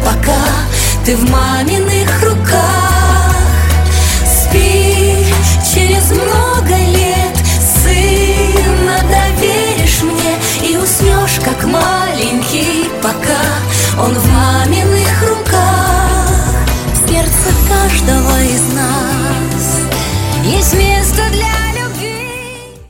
пока ты в маминых руках. Спи, через много лет сына доверишь мне, и уснешь, как маленький, пока он в маминых руках. В сердце каждого из нас есть место,